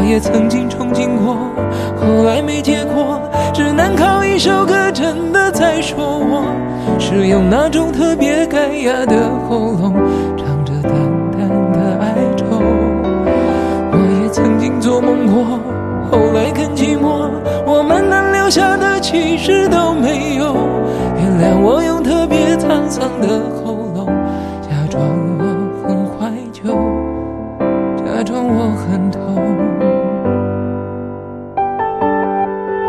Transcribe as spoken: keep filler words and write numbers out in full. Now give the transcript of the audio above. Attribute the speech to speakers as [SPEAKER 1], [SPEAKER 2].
[SPEAKER 1] 也曾经憧憬过，后来没结果，只能靠一首歌真的在说我，是用那种特别干哑的喉咙唱着淡淡的哀愁。我也曾经做梦过，后来更寂寞，我们能留下的其实都没有。原谅我用特别沧桑的喉